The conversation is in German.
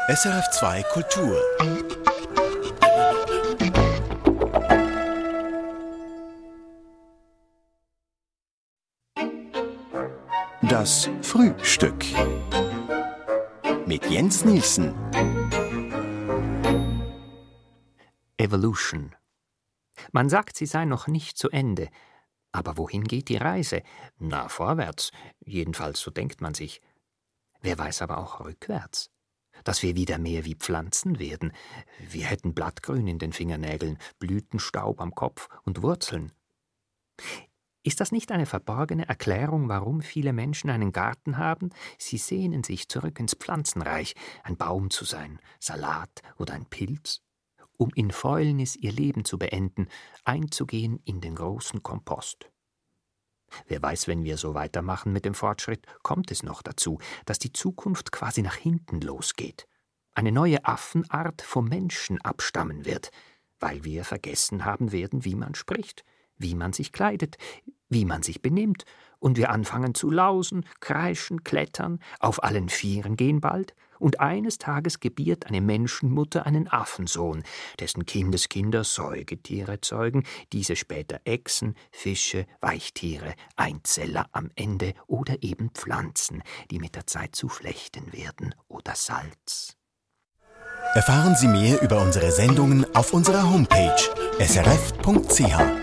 SRF2 Kultur. Das Frühstück mit Jens Nielsen. Evolution. Man sagt, sie sei noch nicht zu Ende. Aber wohin geht die Reise? Na, vorwärts. Jedenfalls so denkt man sich. Wer weiß aber auch rückwärts? Dass wir wieder mehr wie Pflanzen werden. Wir hätten Blattgrün in den Fingernägeln, Blütenstaub am Kopf und Wurzeln. Ist das nicht eine verborgene Erklärung, warum viele Menschen einen Garten haben? Sie sehnen sich zurück ins Pflanzenreich, ein Baum zu sein, Salat oder ein Pilz, um in Fäulnis ihr Leben zu beenden, einzugehen in den großen Kompost. Wer weiß, wenn wir so weitermachen mit dem Fortschritt, kommt es noch dazu, dass die Zukunft quasi nach hinten losgeht. Eine neue Affenart vom Menschen abstammen wird, weil wir vergessen haben werden, wie man spricht, wie man sich kleidet, wie man sich benimmt, und wir anfangen zu lausen, kreischen, klettern, auf allen Vieren gehen bald, und eines Tages gebiert eine Menschenmutter einen Affensohn, dessen Kindeskinder Säugetiere zeugen, diese später Echsen, Fische, Weichtiere, Einzeller am Ende oder eben Pflanzen, die mit der Zeit zu Flechten werden oder Salz. Erfahren Sie mehr über unsere Sendungen auf unserer Homepage srf.ch.